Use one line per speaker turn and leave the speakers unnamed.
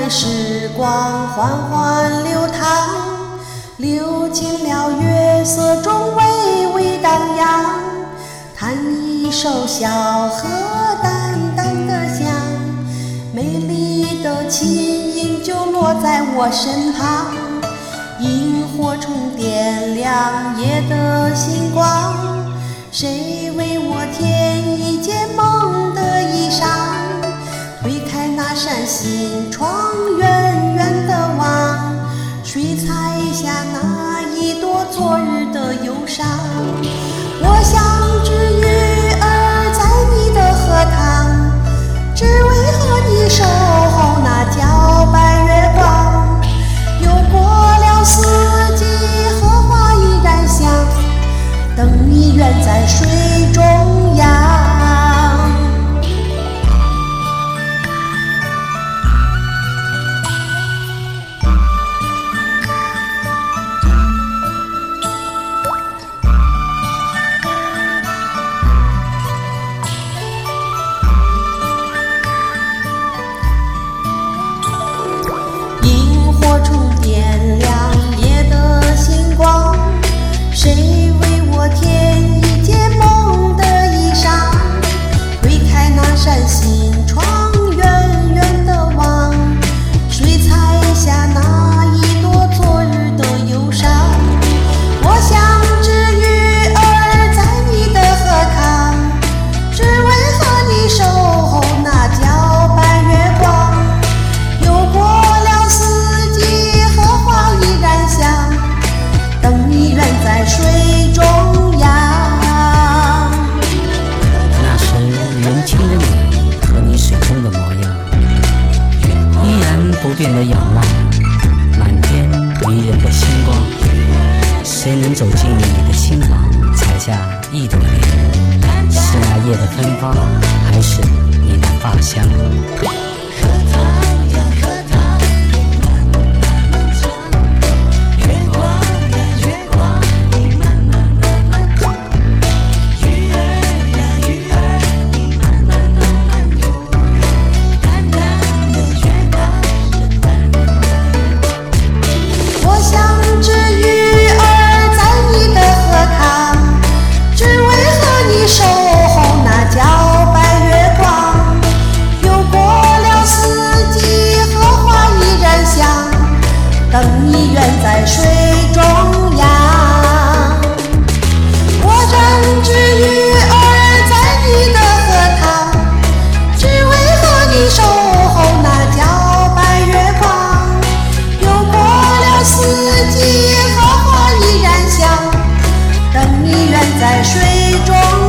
时光缓缓流淌，流进了月色中微微荡漾。弹一首小河淡淡的香，美丽的琴音就落在我身旁。萤火虫点亮夜的星光，谁为我添一件梦的衣裳？推开那扇心窗，远远地望，水彩下那一朵昨日的忧伤。我像只鱼儿在你的荷塘，只为和你守候那皎白月光。又过了四季，荷花依然香，等你远在水中央。萤火虫点亮夜的星光，谁为我添一件梦的衣裳？推开那扇心窗，远远地望，水彩下那一朵昨日的忧伤。我像只鱼儿在你的荷塘，只为和你守候那皎白月光。又过了四季，荷花依然香，等你远在水中央。
那时年轻的你和你水中的模样，依然不变的仰望满天迷人的星光。谁能走进你的心房，采下一朵莲？是那夜的芬芳，还是你的发香？
我像只鱼儿在你的荷塘，只为和你守候那皎白月光。又过了四季，荷花依然香，等你远在水中央。我像只鱼儿在你的荷塘，只为和你守候那皎白月光。又过了四季，荷花依然香，等你远在水中